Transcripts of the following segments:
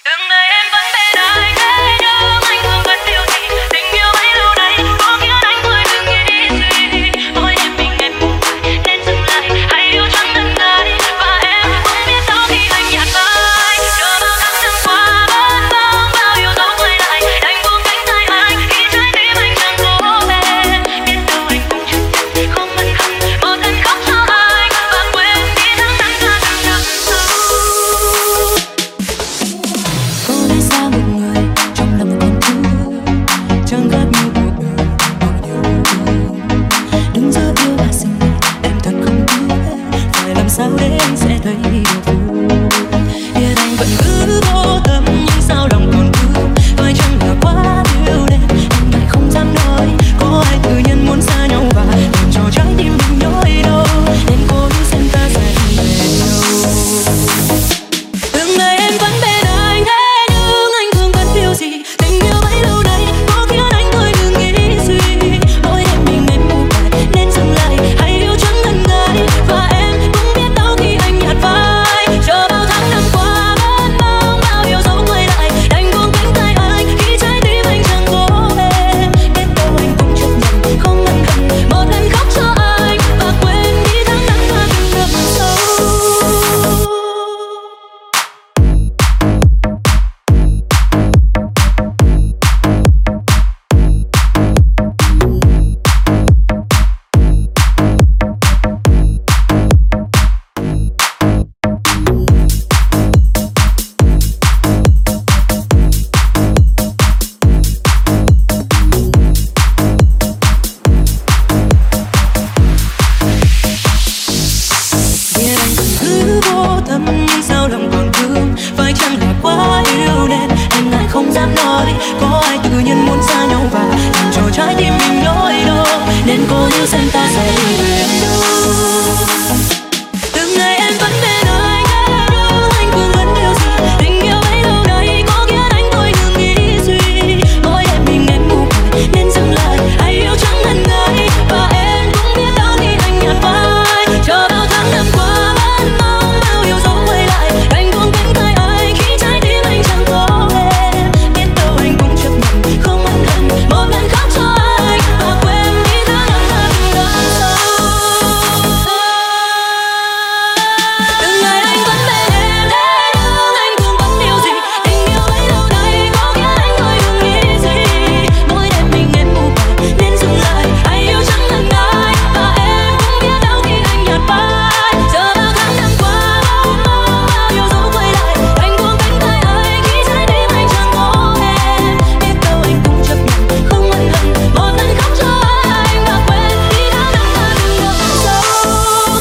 Từng ngày em vẫn bên anh, thế nhưng anh không cần điều gì. Tình yêu bấy lâu nay có khiến anh quên đừng nghĩ suy. Mỗi đêm mình em buồn nên dừng lại, hãy yêu chẳng ngần ngại. Và em không biết đâu khi anh nhạt phai. Chờ bao tháng năm qua vẫn vang bao yêu dấu quay lại. Đành buông cánh tay anh khi trái tim anh chẳng cố bền. Biết đâu anh cũng chấp nhận không ân hận một lần khóc cho anh và quên đi tháng năm qua từng đằng sau. Có lẽ xa một người trong lòng còn thương, chẳng khác như một người bao nhiêu yêu. Đứng giữa yêu và sinh em thật không biết phải làm sao để anh sẽ thấy được vui. Biết anh vẫn cứ vô tâm nhưng sao lòng còn thương. Phải chăng là quá yêu nên em lại không dám nói. Có ai tự nhiên muốn xa nhau và làm cho trái tim mình nhói đau. Nên cố gắng xem ta sẽ về đâu. Từng ngày em vẫn bên anh, thế nhưng anh không cần điều gì. Tình yêu bấy lâu nay có khiến anh thôi đừng nghĩ suy. Mỗi đêm mình em buồn bã nên dừng lại, hãy yêu chẳng ngần ngại. Và em cũng biết đâu khi anh nhạt phai. Chờ bao tháng năm qua vẫn mong bao yêu dấu quay lại. Đành buông cánh tay anh khi trái tim anh chẳng cố bền. Biết đâu anh cũng chấp nhận không ân hận một lần khóc cho anh và quên đi tháng năm qua từng đợt sâu. Biết anh vẫn cứ vô tâm nhưng sao lòng còn thương. Phải chăng là quá yêu nên em lại không dám nói. Có ai tự nhiên muốn xa nhau và làm cho trái tim mình nhói đau. Nên cố yêu xem ta sẽ về đâu. Từng ngày em vẫn bên anh, thế nhưng anh không muốn điều gì. Tình yêu bấy lâu nay có khiến anh thôi đừng nghĩ suy. Mỗi đêm mình em buồn bã nên dừng lại, hãy yêu chẳng ngần ngại. Và em cũng biết đâu khi anh nhạt phai. Chờ bao tháng năm qua vẫn mong bao yêu dấu quay lại. Đành buông cánh tay anh khi trái tim anh chẳng có bền. Biết đâu anh cũng chấp nhận không ân hận một lần khóc cho anh và quên đi tháng năm qua từng đợt sâu. Từng ngày anh vẫn bên em, thế nhưng anh không vấn điều gì. Tình yêu bấy lâu nay có khiến anh thôi đừng nghĩ gì. Mỗi đêm mình em buồn bã nên dừng lại, hãy yêu chẳng ngần ngại. Và em cũng biết đâu khi anh nhạt phai. Chờ bao tháng năm qua vẫn mong bao yêu dấu quay lại. Đành buông cánh tay anh khi trái tim anh chẳng có bền. Biết đâu anh cũng chấp nhận không ân hận một lần khóc cho anh và quên đi tháng năm qua từng đợt sâu.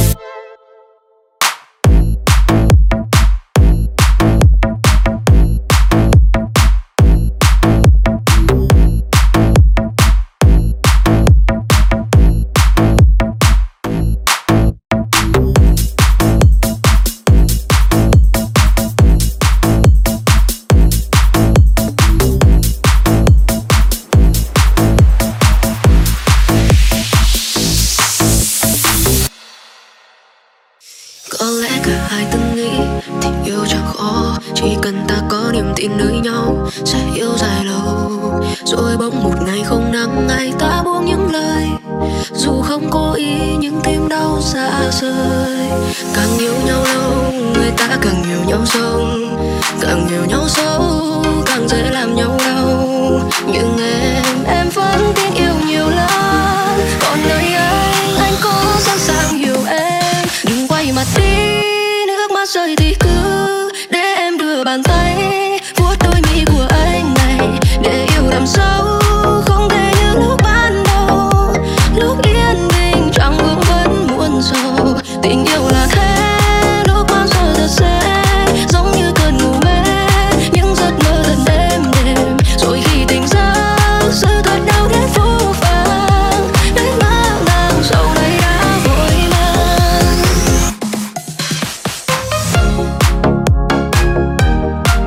Có lẽ cả hai từng nghĩ thì yêu chẳng khó. Chỉ cần ta có niềm tin nơi nhau sẽ yêu dài lâu. Rồi bỗng một ngày không nắng ngày ta buông những lời. Dù không cố ý nhưng tim đau xa rời. Càng yêu nhau lâu người ta càng hiểu nhau sâu. Càng hiểu nhau sâu càng dễ làm nhau đau. Nhưng em vẫn tin yêu nhiều lắm. Còn nơi anh có sẵn sàng hiểu em. Đừng quay mặt đi, nước mắt rơi thì cứ để em đưa bàn tay vuốt đôi mi của anh này. Để yêu đậm sâu không thể như lúc ban đầu. Lúc yên bình chẳng vương vấn muôn sầu. Tình yêu là thế, lúc bao giờ thật sẽ giống như cơn ngủ mê. Những giấc mơ thật êm đềm, rồi khi tỉnh giấc sự thật đau đến phũ phàng. Đến mơ màng sau đây đã vội mang.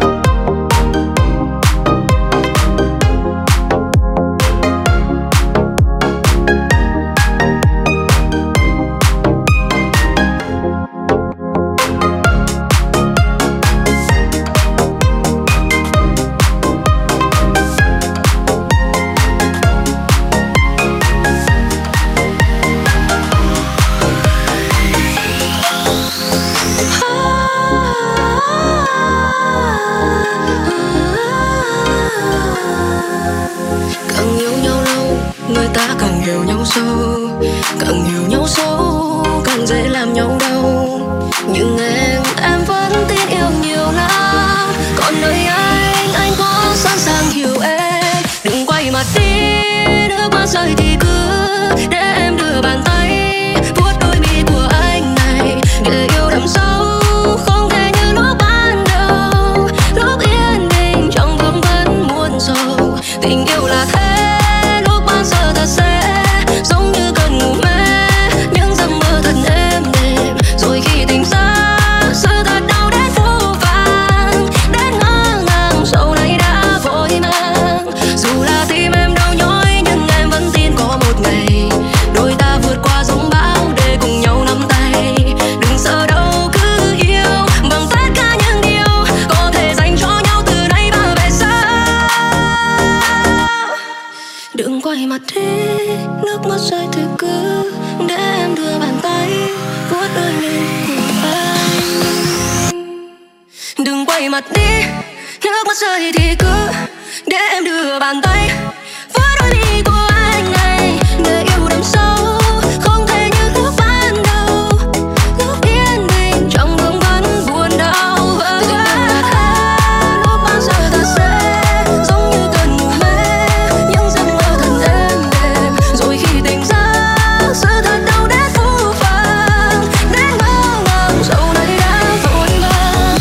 rơi thì cứ để em đưa bàn tay vuốt đôi mi của anh này, để yêu đậm sâu không thể như lúc ban đầu. Lúc yên bình trong vương vấn muôn sầu, tình yêu là thế, lúc ban giờ thật sẽ giống như cơn ngủ mê, những giấc mơ thật êm đềm. Rồi khi tỉnh ra sự thật đau đến vô vàn, đến ngỡ ngàng sau này đã vội mang. Dù là tim em đau nhói nhưng em vẫn tin có một ngày đôi ta vượt qua giông bão để cùng nhau nắm tay. Đừng sợ đâu, cứ yêu bằng tất cả những điều có thể dành cho nhau từ nay và về sau. Đừng quay mặt đi, nước mắt rơi thì cứ để em đưa bàn tay vuốt đôi mi của anh. Đừng quay mặt đi, nước mắt rơi thì cứ để em đưa bàn tay vuốt đôi mi của anh này, để yêu đậm sâu không thể như lúc ban đầu. Lúc yên bình trong vương vấn buồn đau, lúc ban giờ ta sẽ giống như cơn ngủ mê, những giấc mơ thật êm đềm. Rồi khi tỉnh ra sự thật đau đến vô vàn, đến ngỡ ngàng sau này đã vội vàng.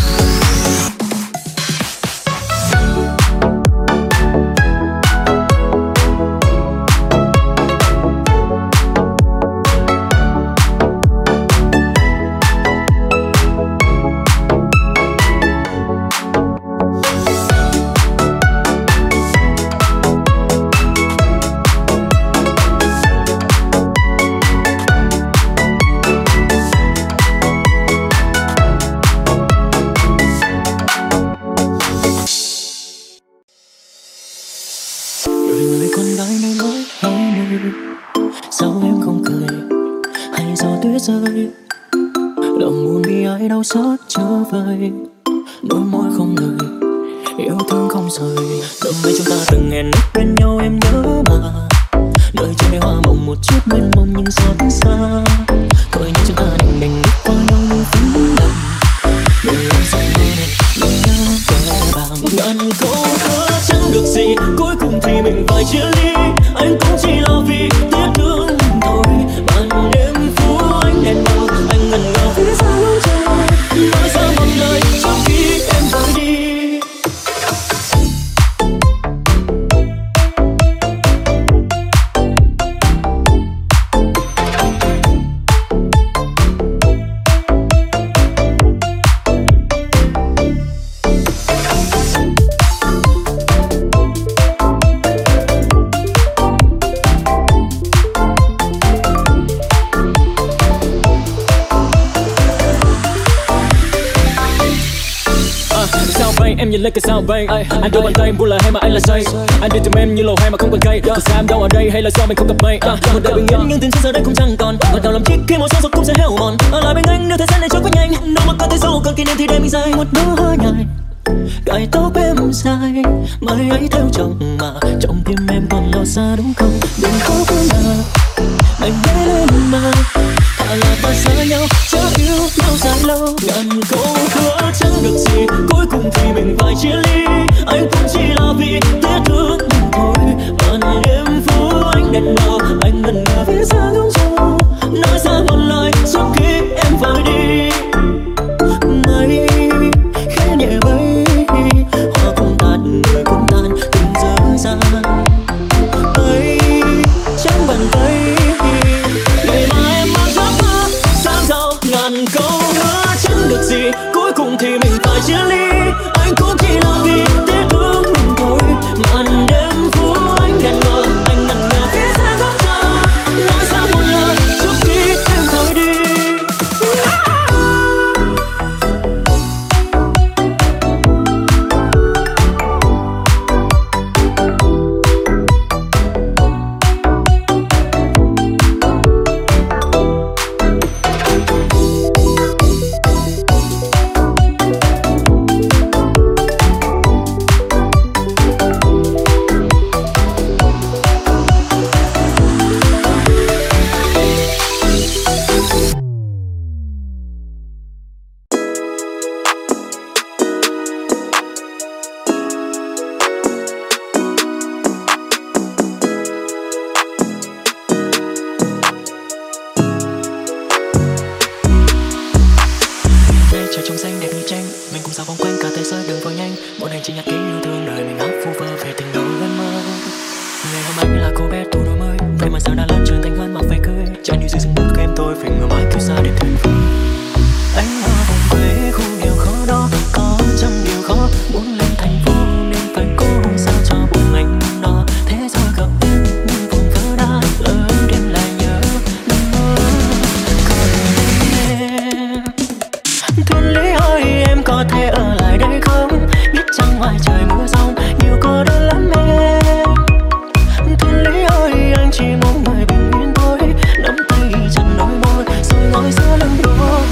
Đời người con gái nơi mỗi hai nơi, sao em không cười hay gió tuyết rơi, lòng buồn vì ai đau xót trở về, đôi môi không lời yêu thương không rời. Từng ngày chúng ta từng hẹn ước bên nhau em nhớ mà, đời chơi hoa mộng một chút mênh mông nhưng xót xa. Thôi như chúng ta định mình bước qua nhau như phím đàn, để em dành đôi này những nhớ kẻ vàng. Ngàn câu hứa chẳng được gì, cuối cùng thì mình phải chia ly. Anh cũng chỉ là vì tiếc thương thôi. Ban đêm phố anh đèn mờ, anh ngẩn ngơ phía xa lối trời, nói ra một lời trước khi em rời đi. Em nhìn lên cái sao bay, anh đưa bàn tay buông lời hay mà anh là say. Anh đi tìm em như lầu hay mà không cần cây. Thật ra em đâu ở đây hay là do mình không gặp may. Một đời bình yên nhưng tình duyên giờ đây cũng chẳng còn. Còn đau lòng chiếc khi màu sắc rồi cũng sẽ heo mòn. Ở lại bên anh nếu thời gian này trôi quá nhanh. Đâu mà có thể dấu cần kỷ niệm thì để mình dành một đóa hoa nhài, cài tóc em dài, mai ấy theo chồng mà trong tim em còn lo xa đúng không? Đừng có quên là anh nhớ lên mà, thà là ta xa nhau chớ yêu nhau dài lâu. Ngàn câu hứa chẳng được gì, cuối cùng thì mình phải chia ly. Anh cũng chỉ là vì tiếc thương thôi. Ban đêm phố anh đèn mờ, anh ngẩn ngơ phía xa ngóng trông, nói ra một lời trước khi em vơi đi. Mây khẽ nhẹ bay, hoa cũng tàn người cũng tan, từng giờ ra tay trắng bàn tay để mà em mang giấc mơ sáng giàu. Ngàn câu hứa chẳng được gì, cuối cùng thì mình phải chia ly. Anh cũng chỉ là vì phôi nhanh. Một hành trình nhạc ký yêu thương đời mình óc vu vơ về tình đôi ước mơ. Ngày hôm anh là cô bé tuổi đôi mươi, vậy mà giờ đã lớn trưởng thành hơn mặc váy cưới. Trải đi dưới rừng bước em tôi phải ngờ mãi cứu xa để thuyền vui. Anh ở vùng quê khu nghèo khó đó, có trăm điều khó muốn lên thành phố nên phải cố sao cho bụng anh no. Thế rồi gặp em nhưng vùng vỡ đá lỡ đêm lại nhớ năm mơ còn em. Thuần lý ơi em có thể ở lại đây không, biết chăng ngoài trời mưa giông nhiều cô đơn lắm em. Thuần lý ơi anh chỉ mong người bình yên thôi, nắm tay chặt đôi môi rồi ngồi giữa lưng đôi.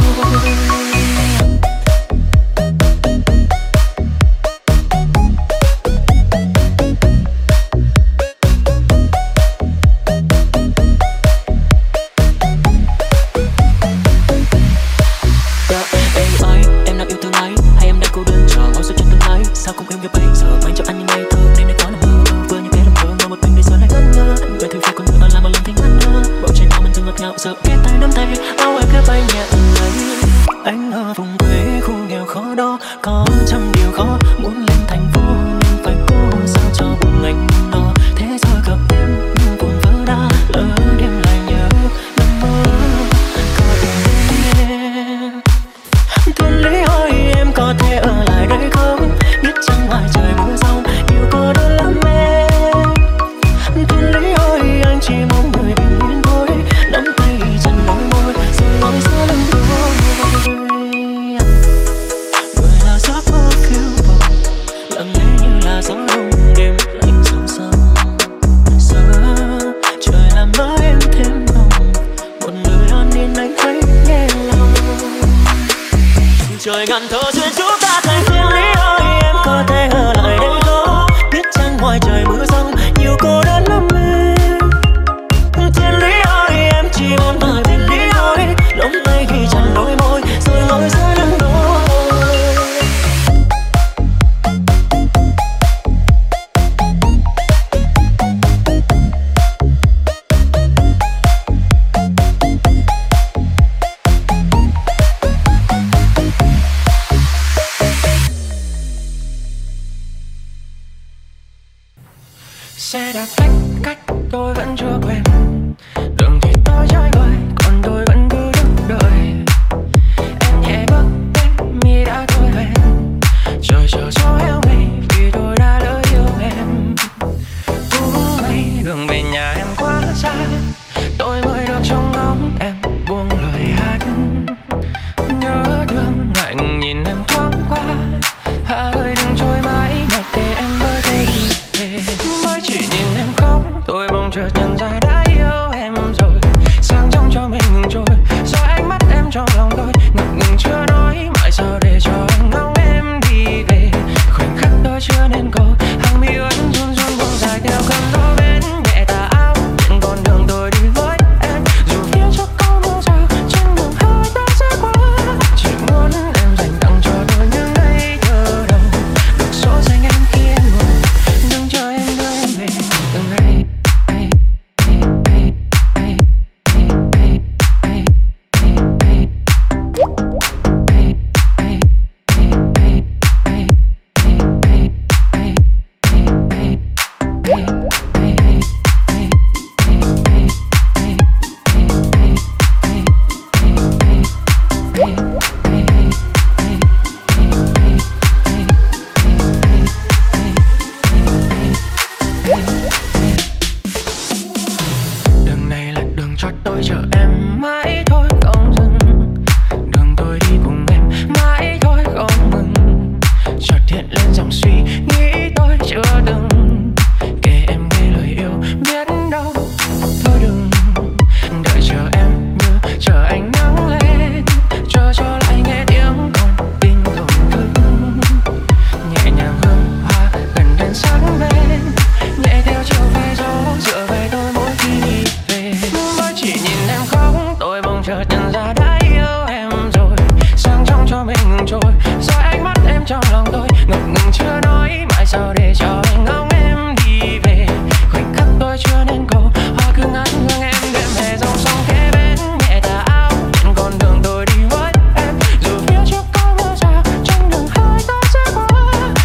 Sao không em gặp bây giờ anh cho anh những ngày thơ nên đây có nằm mơ vừa như bé làm mơ ngồi một mình để giờ lại ngẩn ngơ về thử việc còn nữa là một lần thấy ngẩn ngơ bầu trời nào mình thường ngọt ngào giờ cái tay nắm tay áo em cứ bay nhẹ lấy. Anh ở vùng quê khu nghèo khó đó có trăm điều khó muốn lên thành phố nên phải cố sao cho bụng anh no. Thế rồi gặp em nhưng vùng vỡ đá lỡ đêm lại nhớ năm mơ có em. Thuần lý ơi em có thể ở lại đây không, biết chăng ngoài trời mưa giông nhiều cô đơn lắm em. Thuần lý ơi anh chỉ mong người bình yên thôi, nắm tay chặt đôi môi rồi ngồi giữa lưng đôi. Người là gió mơ phiêu bồng lặng lẽ như là gió đông đêm lạnh sâu sâu. Giờ trời làm nói em thêm nồng, một người an yên anh thấy nhẹ lòng. Trời ngàn thơ duyên chúng ta thành thiên lý ơi em có thể ở lại đây không, biết chăng ngoài trời mưa giông nhiều cô đơn lắm em. Thiên lý ơi em chỉ muốn người thiên lý thôi, nắm tay khi chặt đôi môi rồi ngồi giữa lưng đôi. Xe đạp cách tôi vẫn chưa quen, đường thì tôi trái vời còn tôi vẫn cứ đứng đợi. Em nhẹ bước đến mi đã thôi quen, trời chờ gió heo mây vì tôi đã lỡ yêu em. Cũng may đường về nhà em quá xa, tôi mới được trông ngóng em buông lời hát. Nhớ thương ngại nhìn em thoáng qua, hà ơi đừng trôi mãi mặc kệ em với đây về. Mới chỉ nhìn em khóc tôi bỗng chợt nhận ra đã yêu em rồi, sáng trong cho mình ngừng trôi do ánh mắt em trong lòng tôi ngập ngừng chưa nói mãi sao để cho anh ngóng em đi về. Khoảnh khắc tôi chưa nên cầu hàng mi ướt run run buông dài theo cơn gió bên nhẹ tà áo trên con đường tôi đi với em. Dù phía trước có mưa rào trên đường hai ta sẽ qua, chỉ muốn em dành tặng cho tôi những ngày thơ đầu được số danh em khi em buồn, đừng chờ em đưa em về từng ngày. Đường này là đường cho tôi chờ em mãi thôi không dừng, đường tôi đi cùng em mãi thôi không ngừng. Chợt hiện lên dòng suy nghĩ tôi chưa từng kể em nghe lời yêu biết đâu thôi đừng đợi chờ em như chờ ánh nắng lên, chờ cho lại nghe tiếng con tim thổn thức. Nhẹ nhàng hương hoa gần đến sáng lên, nhẹ theo chiều về gió dựa về tôi mỗi khi đi về. Mới chỉ nhìn em khóc tôi bỗng chợt nhận ra đã yêu em rồi, sáng trong cho mình ngừng trôi do ánh mắt em trong lòng tôi ngập ngừng chưa nói mãi sao để cho anh ngóng em đi về. Khoảnh khắc tôi chưa nên cầu hoa cứ ngát hương em đêm về dòng sông kế bên nhẹ tà áo trên con đường tôi đi với em. Dù phía trước có mưa rào trên đường hai ta sẽ qua,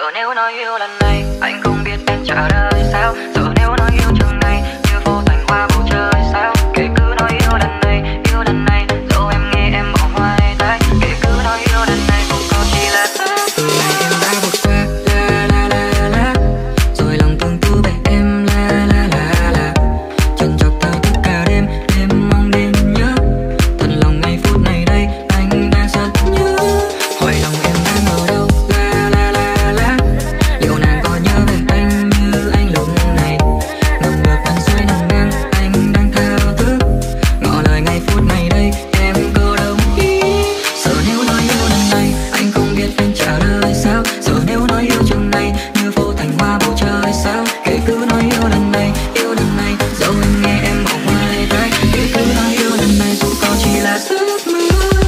Sợ nếu nói yêu lần này anh không biết em trả lời sao. Sợ nếu nói yêu chừng này như vô thành qua bầu trời sao. Kể cứ nói yêu lần này dẫu em nghe em bỏ ngoài tai. Kể cứ nói yêu lần này cũng có chỉ là từ ngày em đã vượt qua la la la la, rồi lòng tương tư về em la la la la. Chân chọc thao thức cả đêm, đêm mong đêm nhớ. Thật lòng ngay phút này đây anh đang rất nhớ. Hỏi lòng em đang ở đâu la la la la. Liệu nàng có nhớ về anh như anh lúc này. Ngập ngược đằng xuôi nồng nang anh đang thao thức. Ngỏ lời ngay phút này đây em có đồng ý. Sợ nếu nói yêu lần này anh không biết em trả lời sao. Sợ nếu nói yêu chừng này như vô thành hoa bầu trời sao. Kể cứ nói yêu lần này dẫu em nghe em bỏ ngoài tai. Kể cứ nói yêu lần này dù có chỉ là giấc mơ.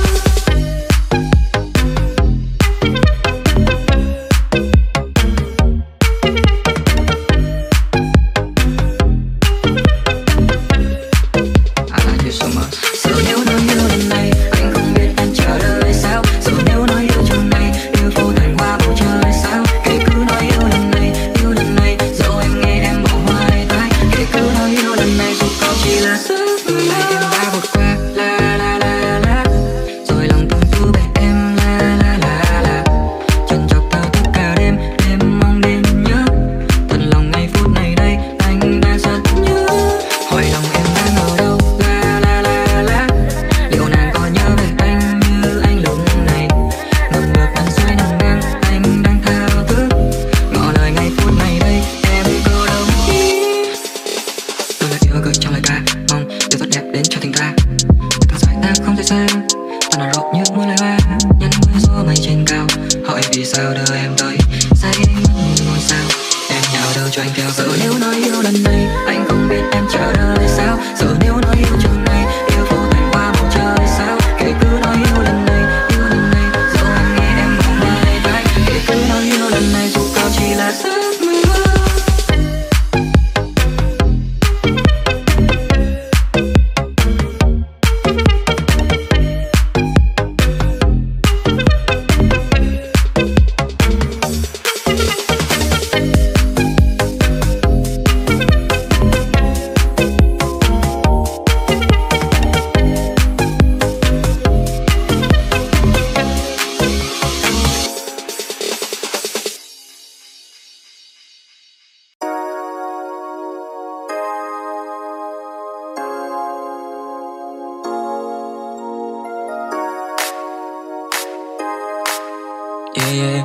I like you so much. Sợ nếu nói yêu lần này anh không biết em trả lời sao. Sợ nếu nói yêu chừng này như vô thành hoa bầu trời sao. Kể cứ nói yêu lần này dẫu em nghe em bỏ ngoài tai. Kể cứ nói yêu lần này dù có chỉ là giấc mơ. Ngày em đã vượt qua la la la la, rồi lòng tương tư về em la la la la. Chân chọc thao thức cả đêm, đêm mong đêm nhớ. Thật lòng ngay phút này đây anh đang rất nhớ. Hỏi lòng em đang ở đâu la la la la. Liệu nàng có nhớ về anh như anh lúc này. Ngập ngược đằng xuôi nồng nang anh đang thao thức. Ngỏ lời ngay phút này đây em có đồng ý. Đôi lời yêu gửi trong lời ca, mong điều tốt đẹp đến cho tình ta. Từng dài ta không thể xa, ta nở rộ như muôn loài hoa. Nhắn với gió mây trên cao, hỏi vì sao đưa em tới say mất như ngôi sao. Em nhào đâu cho anh theo. Sợ nếu nói yêu lần này anh không biết em trả lời sao. Sợ nếu nói yêu chừng này yêu vô thành qua bầu trời sao. Kể cứ nói yêu lần này dẫu em nghe em bỏ ngoài tai. Kể cứ nói yêu lần này dù có chỉ là giấc mơ. Yeah, yeah.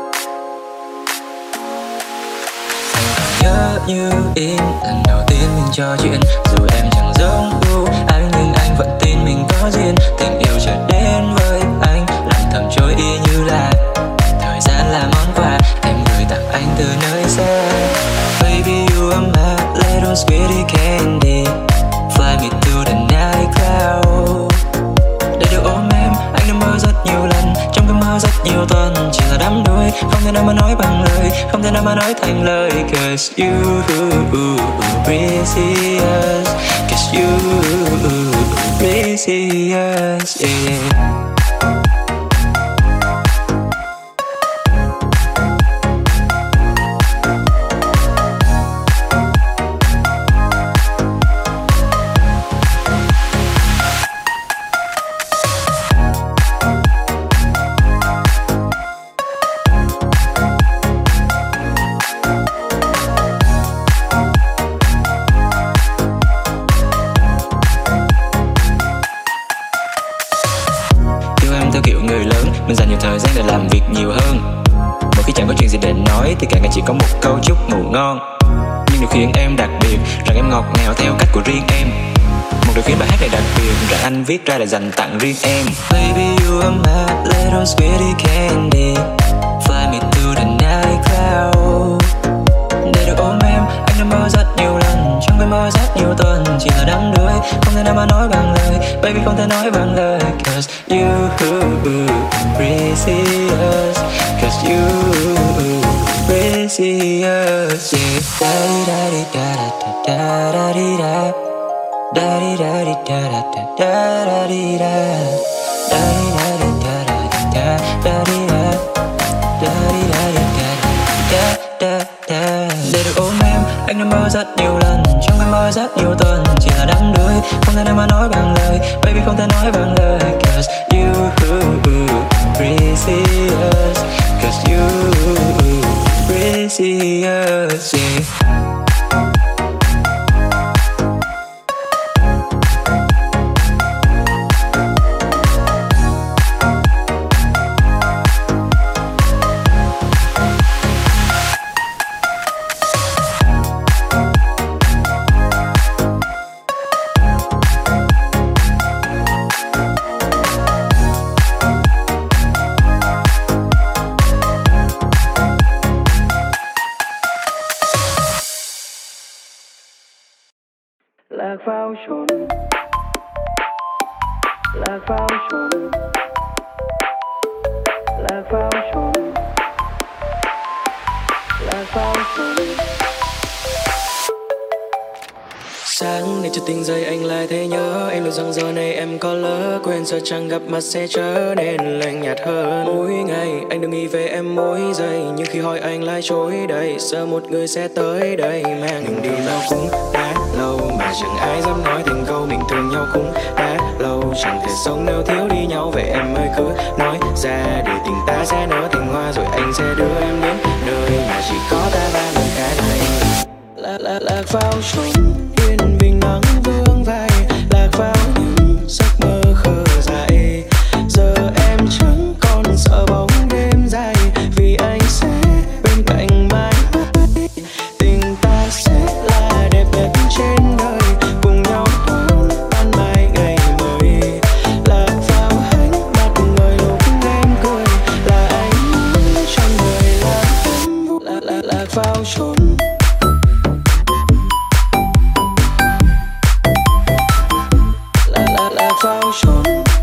Nhớ như in lần đầu tiên mình trò chuyện. Dù em chẳng giống gu anh nhưng anh vẫn tin mình có duyên. Tình yêu chợt đến với anh lặng thầm trôi y như là thời gian là món quà em gửi tặng anh từ nơi xa. Baby you are my little sweetie candy, fly me to the night cloud. Để được ôm em anh đã mơ rất nhiều lần, trong cơn mơ rất nhiều tuần. Chỉ là đắm đuối không thể nào mà nói bằng lời, không thể nào mà nói thành lời. Cause you precious, cause you precious, yeah. Mình dành nhiều thời gian để làm việc nhiều hơn. Mỗi khi chẳng có chuyện gì để nói thì cả ngày chỉ có một câu chúc ngủ ngon. Nhưng điều khiến em đặc biệt rằng em ngọt ngào theo cách của riêng em. Một điều khiến bài hát này đặc biệt rằng anh viết ra để dành tặng riêng em. Baby you are my little sweetie candy, fly me to the night cloud. Để được ôm em anh đã mơ rất nhiều lần, trong cơn mơ rất nhiều tuần. Chỉ là đắm đuối không thể nào mà nói bằng lời, baby không thể nói bằng lời. Cause you precious, cause you precious, yeah. Da di da di da da di da da di da di da da da di da da di da di da da di da da di da da di da di da da. mơ rất nhiều lần, trong cơn mơ rất nhiều tuần, chỉ là đắm đuối, không thể nào mà nói bằng lời, baby không thể nói bằng lời. Cause you precious, cause you precious, yeah. Lạc vào chốn, lạc vào chốn, lạc vào chốn, lạc vào chốn. Sáng nay chưa tỉnh dậy anh lại thấy nhớ em, liệu rằng giờ này em có lỡ quên, giờ chẳng gặp mặt sẽ trở nên lạnh nhạt hơn. Mỗi ngày anh đừng nghĩ về em mỗi giây, nhưng khi hỏi anh lại chối đầy, sợ một người sẽ tới đây mang mình đi vào cũng đã lâu mà chẳng ai dám nói thành câu mình thương nhau cũng đã lâu, chẳng thể sống nếu thiếu đi nhau. Vậy em ơi cứ nói ra để tình ta sẽ nở thành hoa, rồi anh sẽ đưa em đến nơi mà chỉ có ta ba người cái này. Lạc vào chốn yên bình nắng vương vai, lạc vào những giấc mơ khờ dại. Giờ em chẳng còn sợ bóng đêm dài, vì anh sẽ bên cạnh mãi mãi. Tình ta sẽ là đẹp nhất trên đời, cùng nhau đón ban mai ngày mới. Lạc vào ánh mắt người lúc em cười, là anh trong đời làm em vui. Lạc vào chốn, lạc vào chốn,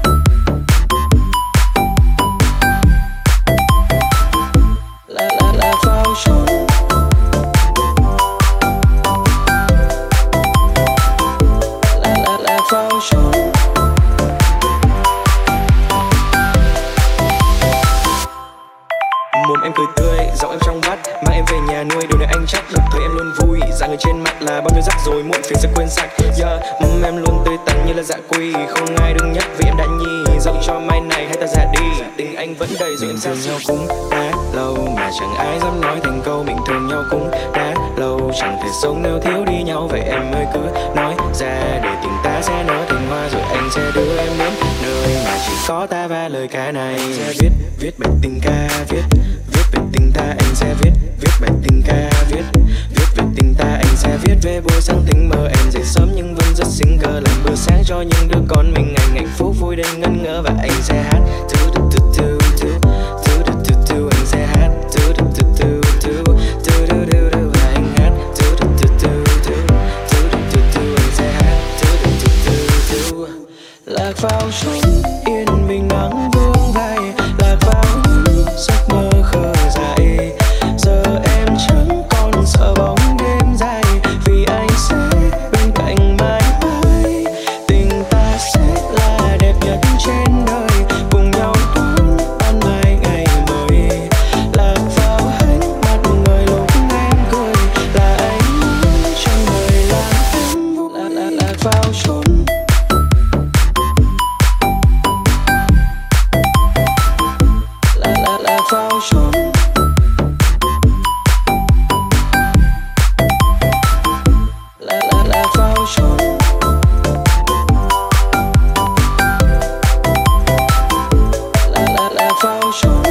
lạc vào chốn, lạc vào chốn. Mồm em cười tươi, giọng em trong vắt, mang em về nhà nuôi, điều này anh chắc. Một thời em luôn vui, dạng người trên mặt là bao nhiêu rắc rối, muộn phiền sẽ quên sạch. Em luôn tươi tắn như là dạ quy, không ai đừng nhắc vì em đã nhi. Dẫu cho mai này hay ta già đi, tình anh vẫn đầy rồi em thương nhau cũng đã lâu mà chẳng ai dám nói thành câu mình thương nhau cũng đã lâu, chẳng thể sống nếu thiếu đi nhau. Vậy em ơi cứ nói ra để tình ta sẽ nở thành hoa, rồi anh sẽ đưa em đến nơi mà chỉ có ta và lời ca này. Anh sẽ viết bài tình ca, viết về tình ta. Anh sẽ viết bài tình ca, viết về tình ta. Anh sẽ viết về buổi sáng tỉnh mơ em dậy sớm nhưng vẫn rất xinh cờ, làm bữa sáng cho những đứa con mình ngày hạnh phúc vui đến ngân ngỡ. Và anh sẽ hát anh sẽ hát và anh hát anh sẽ hát. Lạc vào chốn yên bình nắng vương vai, lạc vào những giấc mơ khờ dại. Giờ em chẳng còn sợ bóng đêm dài, vì anh sẽ bên cạnh mãi mãi. Tình ta sẽ là đẹp nhất trên đời, cùng nhau đón ban mai ngày mới. Lạc vào ánh mắt người lúc em cười, là anh trong đời làm em vui. Lạc vào chốn, lạc vào chốn, lạc vào chốn, lạc vào chốn.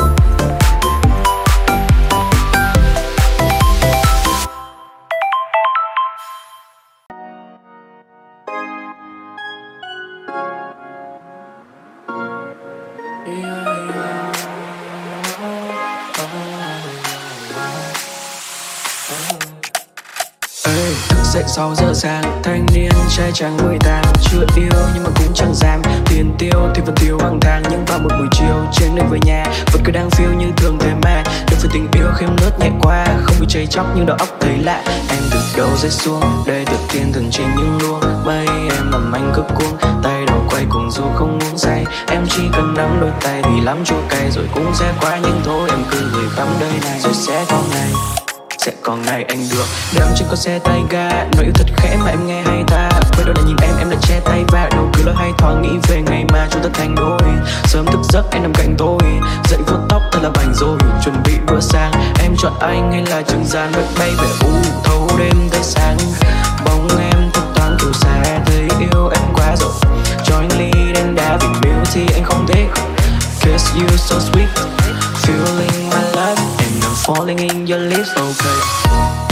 Dậy 6 giờ sáng, thanh niên trai trắng 18, chưa yêu nhưng mà cũng chẳng dám. Tiền tiêu thì vẫn tiêu hàng tháng, nhưng vào một buổi chiều trên đường về nhà vẫn cứ đang phiêu như thường thế mà. Đừng phải tình yêu khiêm lướt nhẹ qua, không bị cháy chóc nhưng đầu óc thấy lạ. Em từ đâu rơi xuống, đây từ thiên thần trên những luồng mây. Em làm anh cứ cuống, tay đầu quay cùng dù không uống say. Em chỉ cần nắm đôi tay thì lắm chua cay rồi cũng sẽ qua, nhưng thôi em cứ gửi khắp đời này rồi sẽ có ngày sẽ có ngày anh được đeo trên con xe tay ga. Nói yêu thật khẽ mà em nghe hay ta. Quay đầu lại nhìn em lại che tay và đầu cứ lo hay thoáng nghĩ về ngày mà chúng ta thành đôi. Sớm thức giấc em nằm cạnh tôi, dậy vuốt tóc thật là bảnh rồi. Chuẩn bị bữa sáng em chọn anh hay là trứng rán với bay về thâu đêm tới sáng. Bóng em thấp thoáng kiểu xa thấy yêu em quá rồi. Cho anh ly đen đá vì miêu thì anh không thích. Kiss you so sweet, feeling my love and I'm falling in your lips, okay.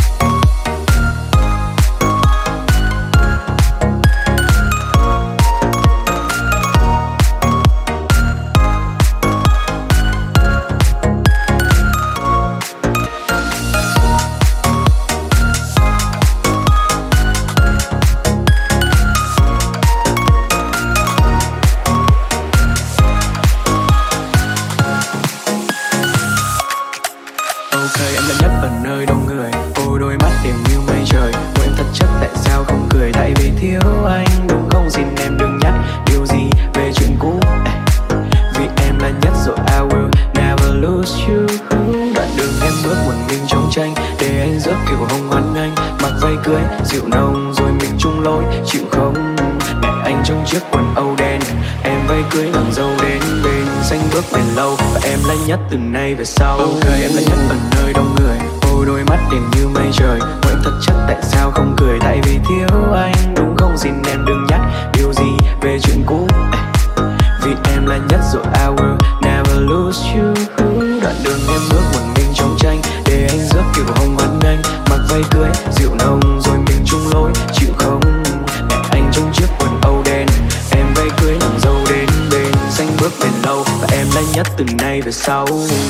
Em là nhất ở nơi đông người, ôi đôi mắt em như mây trời. Ôi em thật chất tại sao không cười, tại vì thiếu anh đúng không? Xin em đừng nhắc điều gì về chuyện cũ, vì em là nhất rồi. I will never lose you. Đoạn đường em bước một mình trong tranh, để anh rước kiểu hồng hoan nghênh. Mặc váy cưới dịu nồng rồi mình chung lối, chịu không? Để anh trong chiếc quần âu đen, em váy cưới làm dâu đến bên xanh bước bền lâu. Và em là nhất từ nay về sau. Ok em là nhất ở nơi đông người, ôi đôi mắt em như mây trời. Ôi em thật chất tại sao không cười, tại vì thiếu anh đúng không? Xin em đừng nhắc điều gì về chuyện cũ, vì em là nhất rồi. I will never lose you. Đoạn đường em bước một mình trong tranh, để anh rước kiểu hồng hoan nghênh. Mặc váy cưới dịu nồng rồi mình chung lối, chịu không? Để anh trong chiếc quần âu đen, em váy cưới làm dâu đến bên xanh bước bền lâu. Và em là nhất từ nay về sau.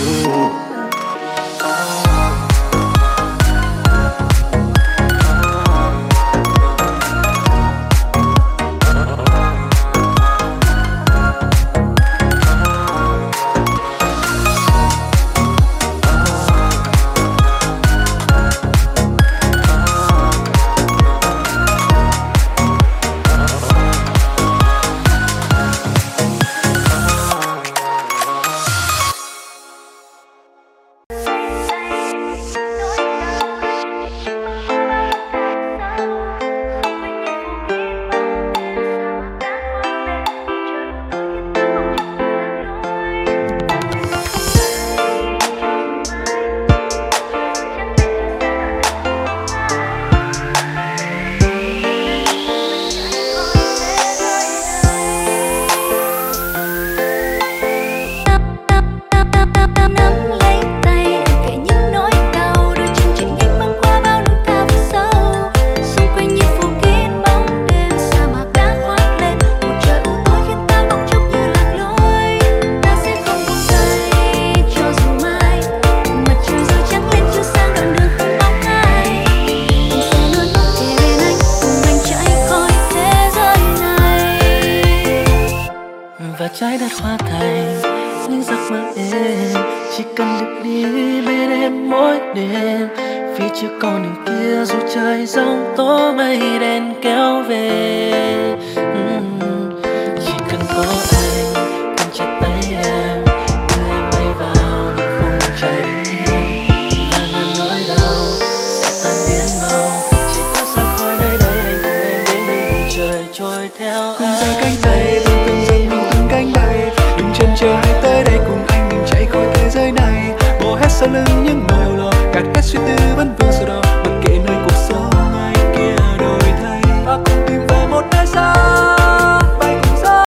Trái đất hóa thành những giấc mơ êm, chỉ cần được đi bên em mỗi đêm. Phía trước con đường kia dù trời giông tố mây đen kéo về, chỉ cần có anh cầm chặt tay em, đưa em bay vào những khung trời đêm. Và ngàn nỗi đau sẽ tan biến mau, chỉ có xa khỏi nơi đây anh cùng em đến bên bầu trời trôi theo anh.